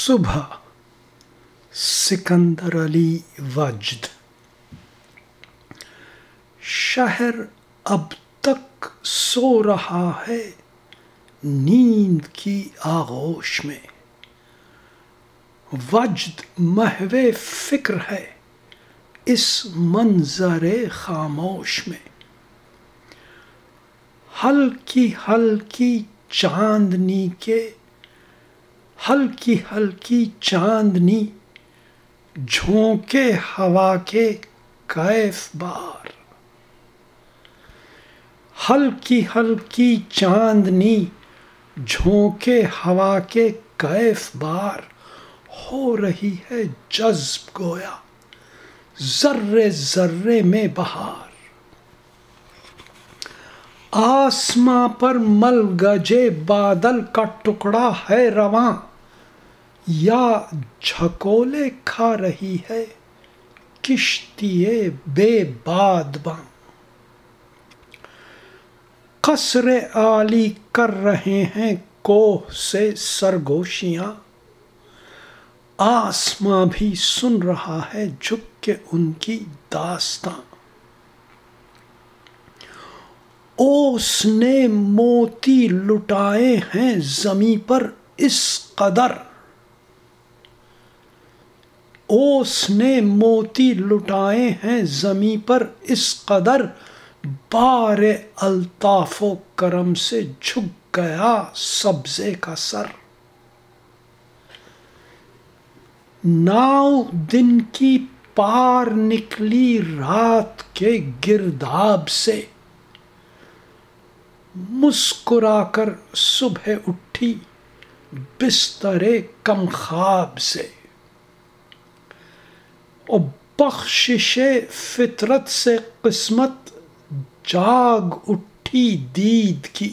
صبح سکندر علی وجد۔ شہر اب تک سو رہا ہے نیند کی آغوش میں، وجد محو فکر ہے اس منظر خاموش میں۔ ہلکی ہلکی چاندنی کے ہلکی ہلکی چاندنی جھونکے ہوا کے کیف بار، ہلکی ہلکی چاندنی جھونکے ہوا کے کیف بار، ہو رہی ہے جذب گویا ذرے ذرے میں بہار۔ آسماں پر مل گجے بادل کا ٹکڑا ہے رواں، یا جھکولے کھا رہی ہے کشتی بے بادباں۔ قصر عالی کر رہے ہیں کوہ سے سرگوشیاں، آسماں بھی سن رہا ہے جھک کے ان کی داستاں۔ اوس نے موتی لٹائے ہیں زمیں پر اس قدر، اوس نے موتی لٹائے ہیں زمیں پر اس قدر، بار الطاف و کرم سے جھک گیا سبزے کا سر۔ ناؤ دن کی پار نکلی رات کے گرداب سے، مسکرا کر صبح اٹھی بستر کم خواب سے۔ اور بخشش فطرت سے قسمت جاگ اٹھی دید کی،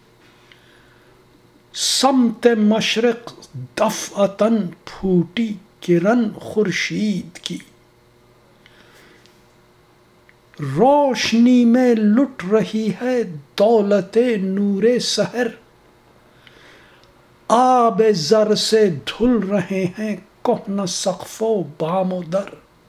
سمت مشرق دفعتاً پھوٹی کرن خورشید کی۔ روشنی میں لٹ رہی ہے دولت نور سحر، آب زر سے دھل رہے ہیں کہنہ سقف و بام و در۔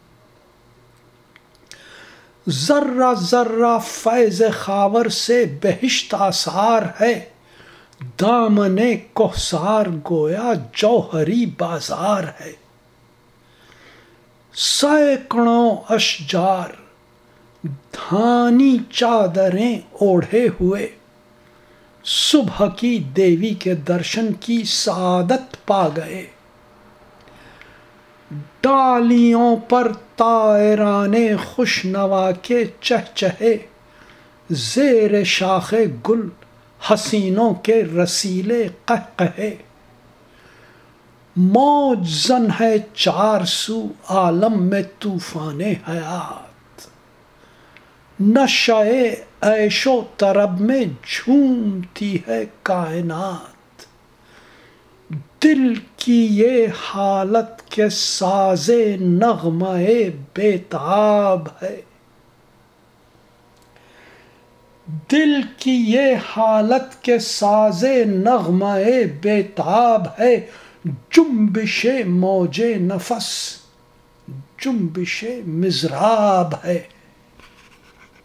ذرہ ذرہ فیض خاور سے بہشت آثار ہے، دامن کوثر گویا جوہری بازار ہے۔ سینکڑوں اشجار دھانی چادریں اوڑھے ہوئے، صبح کی دیوی کے درشن کی سعادت پا گئے۔ ڈالیوں پر طائران خوش نوا کے چہچہے، زیر شاخ گل حسینوں کے رسیلے قہقہے۔ موج زن ہے چار سو عالم میں طوفان حیات، نشہ عیش و طرب میں جھومتی ہے کائنات۔ دل کی یہ حالت کے ساز نغمہ بے تاب ہے، دل کی یہ حالت کے ساز نغمہ بے تاب ہے۔ جنبش موج نفس جنبش مضراب ہے۔